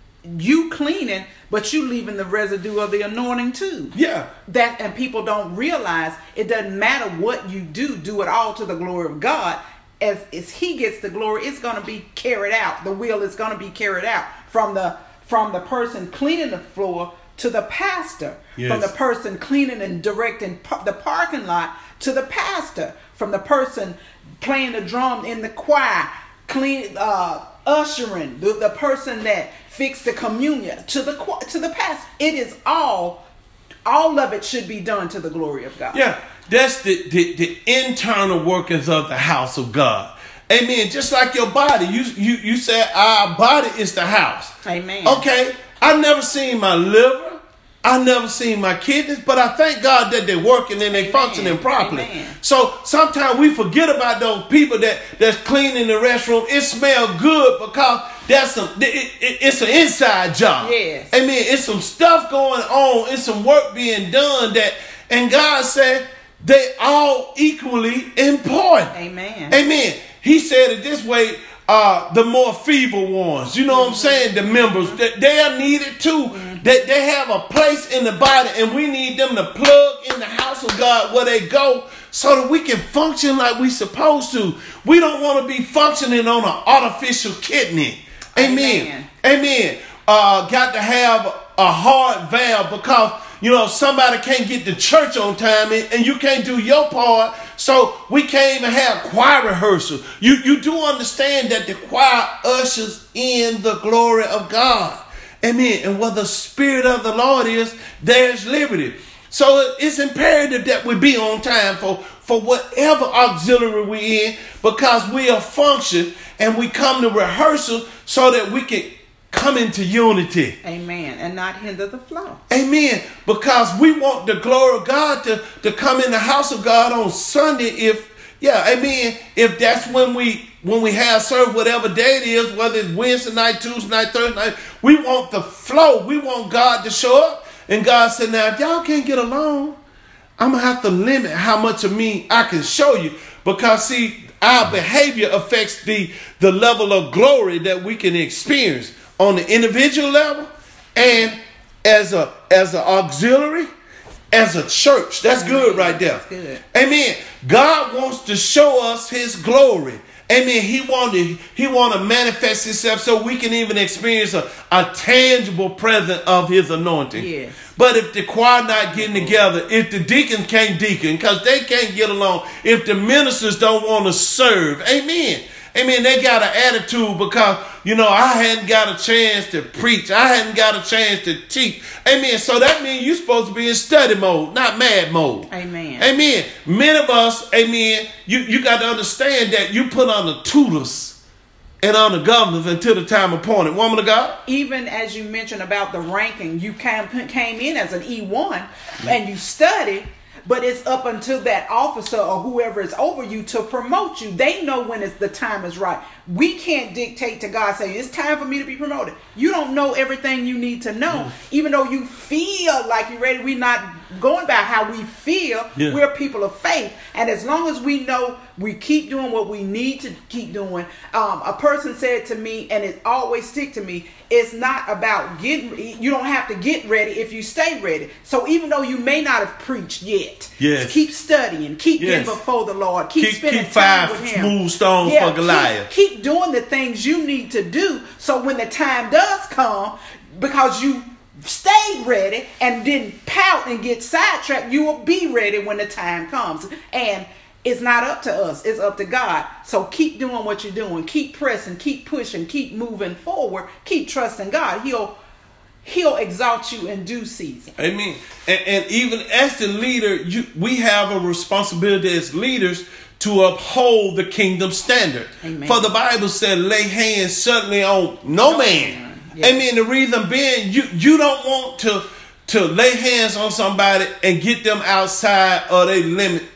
you cleaning, but you leaving the residue of the anointing too. Yeah. That, and people don't realize it doesn't matter what you do, do it all to the glory of God. As, as he gets the glory, it's going to be carried out. The will is going to be carried out from the from the person cleaning the floor to the pastor, yes. From the person cleaning and directing par- the parking lot to the pastor, from the person playing the drum in the choir, clean, uh, ushering, the, the person that fixed the communion to the to the pastor. It is all, all of it should be done to the glory of God. Yeah, that's the, the, the internal workings of the house of God. Amen. Just like your body, you you you said our body is the house. Amen. Okay, I never seen my liver. I never seen my kidneys, but I thank God that they're working and they're functioning properly. Amen. So sometimes we forget about those people that, that's cleaning the restroom. It smells good because that's some, it, it, it's an inside job. Yes. Amen. It's some stuff going on. It's some work being done that, and God said they all equally important. Amen. Amen. He said it this way. Uh, the more feeble ones, you know what I'm saying? The members, they, they are needed too. Mm-hmm. They, they have a place in the body, and we need them to plug in the house of God where they go so that we can function like we supposed to. We don't want to be functioning on an artificial kidney. Amen. Amen. Amen. Uh, got to have a hard valve because, you know, somebody can't get to church on time and, and you can't do your part. So we can't even have choir rehearsal. You you do understand that the choir ushers in the glory of God. Amen. And where the Spirit of the Lord is, there's liberty. So it's imperative that we be on time for, for whatever auxiliary we're in, because we are function and we come to rehearsal so that we can come into unity. Amen. And not hinder the flow. Amen. Because we want the glory of God to, to come in the house of God on Sunday. If, yeah, amen. If that's when we when we have served, whatever day it is, whether it's Wednesday night, Tuesday night, Thursday night, we want the flow. We want God to show up. And God said, now, if y'all can't get along, I'm going to have to limit how much of me I can show you. Because, see, our behavior affects the, the level of glory that we can experience on the individual level and as a as an auxiliary, as a church. That's good right there. That's good. Amen. God wants to show us his glory. Amen. He wanted he want to manifest himself so we can even experience a, a tangible presence of his anointing. Yes. But if the choir not getting together, if the deacons can't deacon because they can't get along, if the ministers don't want to serve, amen. Amen. They got an attitude because, you know, I hadn't got a chance to preach. I hadn't got a chance to teach. Amen. So that means you're supposed to be in study mode, not mad mode. Amen. Amen. Many of us, amen, you, you got to understand that you put on the tutors and on the governors until the time appointed. Woman of God? Even as you mentioned about the ranking, you came, came in as an E one and you studied. But it's up until that officer or whoever is over you to promote you. They know when it's the time is right. We can't dictate to God, say, it's time for me to be promoted. You don't know everything you need to know. Mm. Even though you feel like you're ready, we're not going by how we feel. Yeah. We're people of faith. And as long as we know we keep doing what we need to keep doing. Um, a person said to me, and it always stick to me, it's not about getting, you don't have to get ready if you stay ready. So even though you may not have preached yet, yes. keep studying, keep yes. getting before the Lord, keep, keep spending keep time five with him. Smooth stones yeah, for Goliath. Keep, keep doing the things you need to do so when the time does come, because you stayed ready and didn't pout and get sidetracked, you will be ready when the time comes. And it's not up to us. It's up to God. So keep doing what you're doing. Keep pressing. Keep pushing. Keep moving forward. Keep trusting God. He'll He'll exalt you in due season. Amen. And, and even as the leader, you, we have a responsibility as leaders to uphold the kingdom standard. Amen. For the Bible said, lay hands certainly on no, no man. man. Yes. Amen. The reason being, you, you don't want to, to lay hands on somebody and get them outside of their limit, the,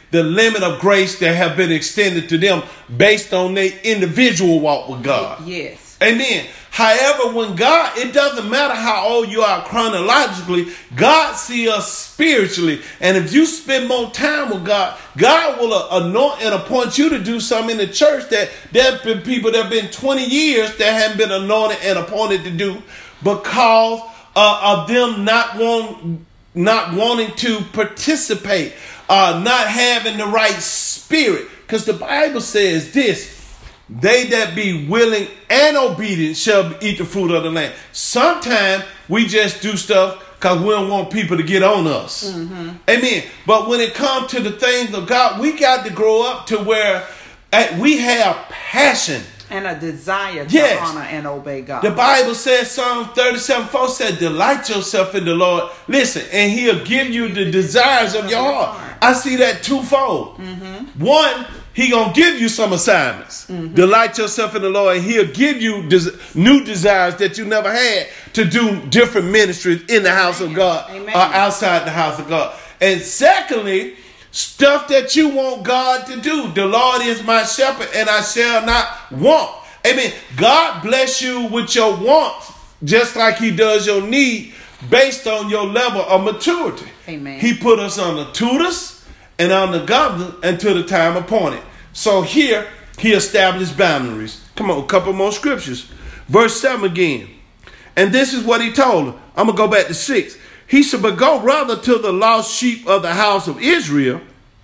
the limit of grace that have been extended to them based on their individual walk with God. Yes. Amen. However, when God, it doesn't matter how old you are chronologically, God sees us spiritually. And if you spend more time with God, God will anoint and appoint you to do something in the church that there have been people that have been twenty years that haven't been anointed and appointed to do because uh, of them not want, not wanting to participate, uh, not having the right spirit. Because the Bible says this: they that be willing and obedient shall eat the fruit of the land. Sometimes we just do stuff because we don't want people to get on us. Mm-hmm. Amen. But when it comes to the things of God, we got to grow up to where uh, we have passion. And a desire to yes. honor and obey God. The Bible says, Psalm thirty-seven four said, delight yourself in the Lord. Listen, and he'll give you the desires of your heart. I see that twofold. Mm-hmm. One, he gonna give you some assignments. Mm-hmm. Delight yourself in the Lord, and he'll give you des- new desires that you never had to do different ministries in the house Amen. Of God Amen. Or outside the house of God. And secondly, stuff that you want God to do. The Lord is my shepherd, and I shall not want. Amen. God bless you with your wants, just like he does your need, based on your level of maturity. Amen. He put us on the tutors and on the governor until the time appointed. So here, he established boundaries. Come on, a couple more scriptures. Verse seven again. And this is what he told them. I'm going to go back to six. He said, but go rather to the lost sheep of the house of Israel.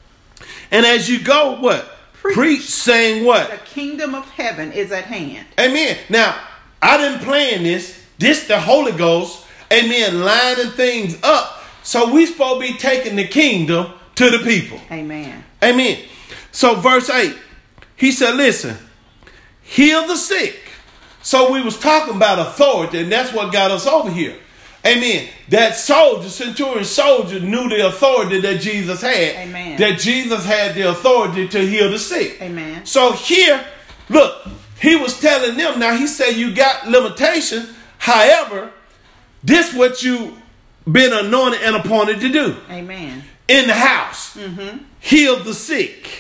And as you go, what? Preach, Preach saying what? The kingdom of heaven is at hand. Amen. Now, I didn't plan this. This the Holy Ghost. Amen. Lining things up. So we supposed to be taking the kingdom to the people. Amen. Amen. So verse eight, he said, listen, heal the sick. So we was talking about authority, and that's what got us over here. Amen. That soldier, centurion soldier, knew the authority that Jesus had. Amen. That Jesus had the authority to heal the sick. Amen. So here, look, he was telling them, now he said you got limitation. However, this what you been anointed and appointed to do. Amen. In the house. Mm-hmm. Heal the sick.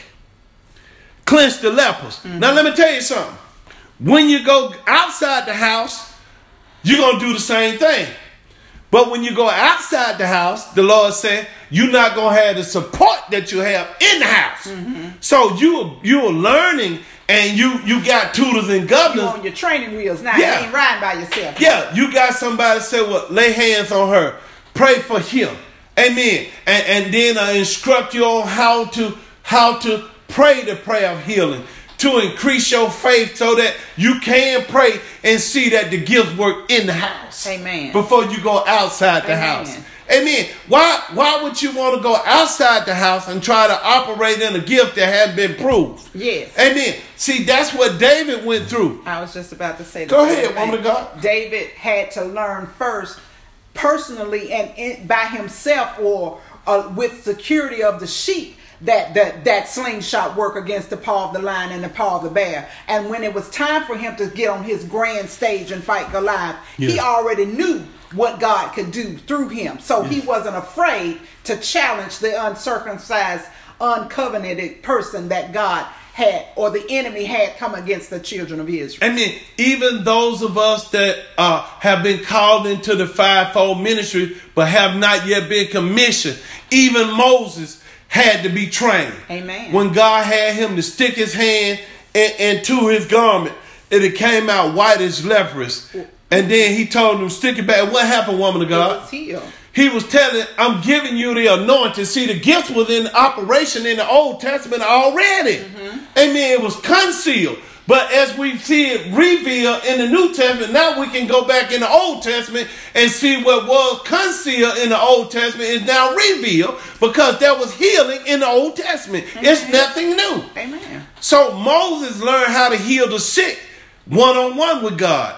Cleanse the lepers. Mm-hmm. Now let me tell you something. When you go outside the house, you're going to do the same thing. But when you go outside the house, the Lord said, you're not going to have the support that you have in the house. Mm-hmm. So you, you're learning, and you, you got tutors and governors. You're on your training wheels now. Yeah. You ain't riding by yourself. Yeah, you got somebody say, well, lay hands on her. Pray for him. Amen. And, and then uh, instruct you on how to, how to pray the prayer of healing, to increase your faith so that you can pray and see that the gifts work in the house. Amen. Before you go outside the Amen. house. Amen. Why, why would you want to go outside the house and try to operate in a gift that hadn't been proved? Yes. Amen. See, that's what David went through. I was just about to say that. Go ahead, woman of God. David had to learn first, personally and in, by himself, or uh, with security of the sheep, that, that that slingshot work against the paw of the lion and the paw of the bear. And when it was time for him to get on his grand stage and fight Goliath, yeah. he already knew what God could do through him. So yeah. he wasn't afraid to challenge the uncircumcised, uncovenanted person that God had, or the enemy had, come against the children of Israel. I mean, even those of us that uh, have been called into the fivefold ministry but have not yet been commissioned, even Moses had to be trained. Amen. When God had him to stick his hand in, into his garment, and it came out white as leprous. And then he told him, stick it back. What happened, woman of God? It was healed. He was telling, I'm giving you the anointing. See, the gifts was in operation in the Old Testament already. Mm-hmm. Amen. It was concealed. But as we see it revealed in the New Testament, now we can go back in the Old Testament and see what was concealed in the Old Testament is now revealed, because there was healing in the Old Testament. Amen. It's nothing new. Amen. So Moses learned how to heal the sick one-on-one with God.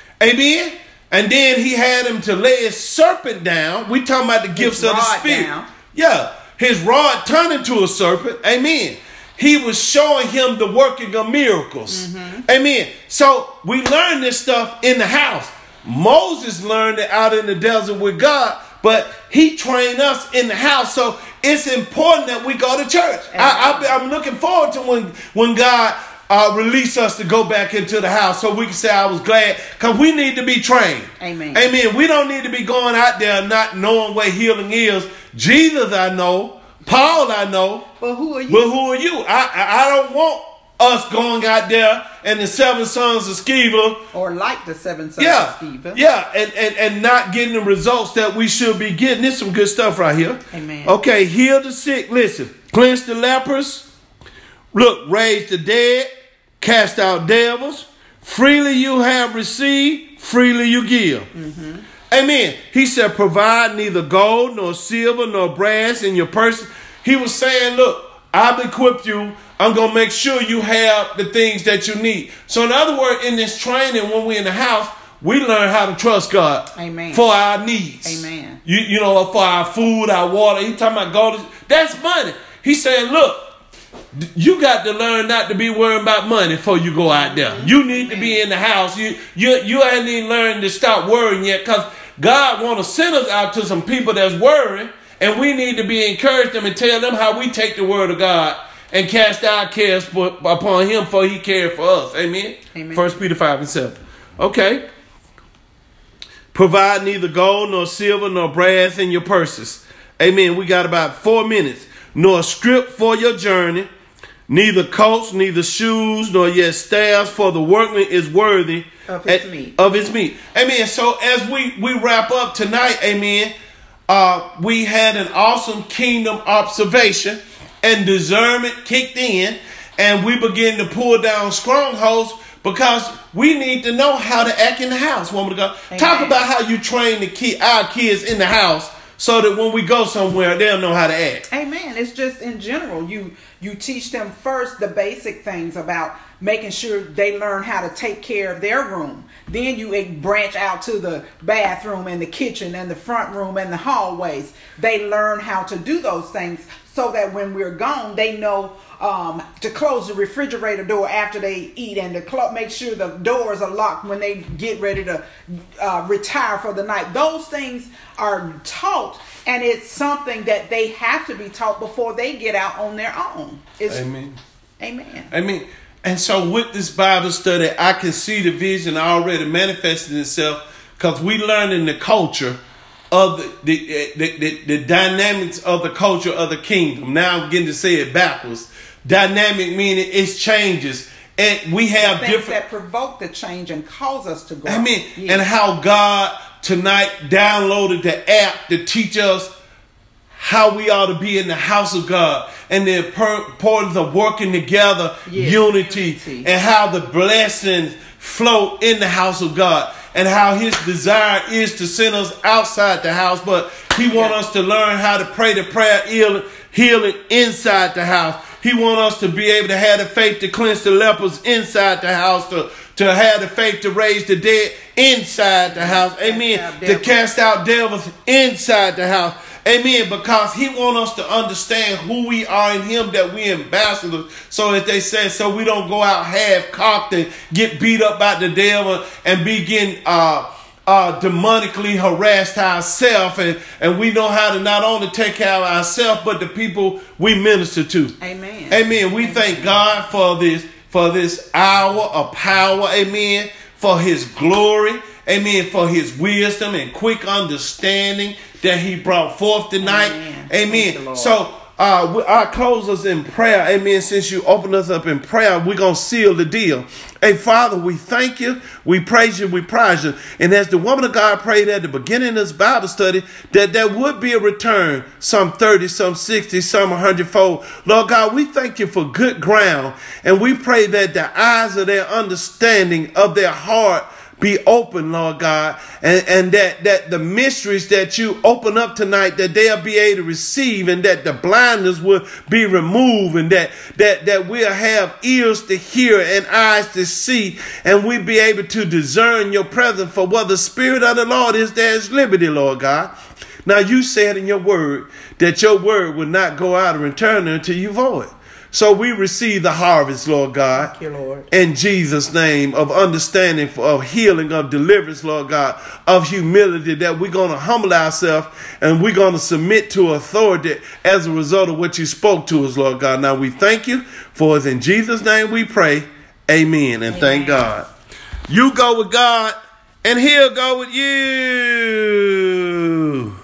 Amen. And then he had him to lay his serpent down. We talking about the gifts of the Spirit. Down. Yeah. His rod turned into a serpent. Amen. He was showing him the working of miracles. Mm-hmm. Amen. So we learned this stuff in the house. Moses learned it out in the desert with God, but he trained us in the house. So it's important that we go to church. I, I, I'm looking forward to when, when God uh, release us to go back into the house so we can say I was glad, because we need to be trained. Amen. Amen. We don't need to be going out there not knowing where healing is. Jesus I know. Paul I know. But who are you? But who are you? I, I, I don't want us going out there and the seven sons of Sceva. Or like the seven sons yeah, of Sceva. Yeah, and, and, and not getting the results that we should be getting. This is some good stuff right here. Amen. Okay, heal the sick. Listen, cleanse the lepers. Look, raise the dead. Cast out devils. Freely you have received, freely you give. Mm-hmm. Amen. He said, provide neither gold nor silver nor brass in your person. He was saying, look, I've equipped you. I'm going to make sure you have the things that you need. So in other words, in this training, when we're in the house, we learn how to trust God. Amen. For our needs. Amen. You, you know, for our food, our water. He talking about gold. That's money. He saying, look, you got to learn not to be worried about money before you go out there. You need Amen. To be in the house. You you you ain't even learned to stop worrying yet, because God want to send us out to some people that's worrying, and we need to be encourage them and tell them how we take the word of God and cast our cares for, upon him, for he cared for us. Amen. Amen. First Peter five and seven. Okay. Provide neither gold nor silver nor brass in your purses. Amen. We got about four minutes. Nor scrip for your journey, neither coats, neither shoes, nor yet staffs, for the workman is worthy of his meat. Of his meat. Amen. So as we, we wrap up tonight, amen, uh, we had an awesome kingdom observation, and discernment kicked in, and we begin to pull down strongholds, because we need to know how to act in the house, woman of God. Amen. Talk about how you train the kid, our kids in the house, so that when we go somewhere, they'll know how to act. Amen. It's just in general. You you teach them first the basic things about making sure they learn how to take care of their room. Then you branch out to the bathroom and the kitchen and the front room and the hallways. They learn how to do those things so that when we're gone, they know um, to close the refrigerator door after they eat, and to cl- make sure the doors are locked when they get ready to uh, retire for the night. Those things are taught, and it's something that they have to be taught before they get out on their own. It's, Amen. Amen. Amen. And so with this Bible study, I can see the vision already manifesting itself, because we learn in the culture of the the, the, the the dynamics of the culture of the kingdom. Now I'm getting to say it backwards. Dynamic meaning it changes. And we have things different that provoke the change and cause us to grow. I mean, yes. And how God tonight downloaded the app to teach us how we ought to be in the house of God, and the importance of working together, yes. unity, unity, and how the blessings flow in the house of God, and how his desire is to send us outside the house, but he wants us to learn how to pray the prayer healing, healing inside the house. He wants us to be able to have the faith to cleanse the lepers inside the house, to, to have the faith to raise the dead inside the house. Amen. To cast out devils inside the house. Amen. Because he wants us to understand who we are in him, that we ambassadors. So as they say, so we don't go out half cocked and get beat up by the devil and begin uh uh demonically harassed ourselves, and, and we know how to not only take care of ourselves, but the people we minister to. Amen. Amen. We Amen. thank God for this, for this hour of power. Amen. For his glory. Amen. For his wisdom and quick understanding that he brought forth tonight. Amen. Amen. So uh, I'll close us in prayer. Amen. Since you opened us up in prayer, we're going to seal the deal. Hey, Father, we thank you. We praise you. We praise you. And as the woman of God prayed at the beginning of this Bible study, that there would be a return, some thirty, some sixty, some a hundredfold. Lord God, we thank you for good ground. And we pray that the eyes of their understanding of their heart be open, Lord God, and, and that, that the mysteries that you open up tonight, that they'll be able to receive, and that the blindness will be removed, and that, that, that we'll have ears to hear and eyes to see, and we'll be able to discern your presence. For where the Spirit of the Lord is, there is liberty, Lord God. Now you said in your word that your word would not go out and return until you void. So we receive the harvest, Lord God. Thank you, Lord. In Jesus' name, of understanding, of healing, of deliverance, Lord God, of humility, that we're going to humble ourselves and we're going to submit to authority as a result of what you spoke to us, Lord God. Now we thank you, for it's in Jesus' name we pray. Amen. And Amen. Thank God. You go with God and he'll go with you.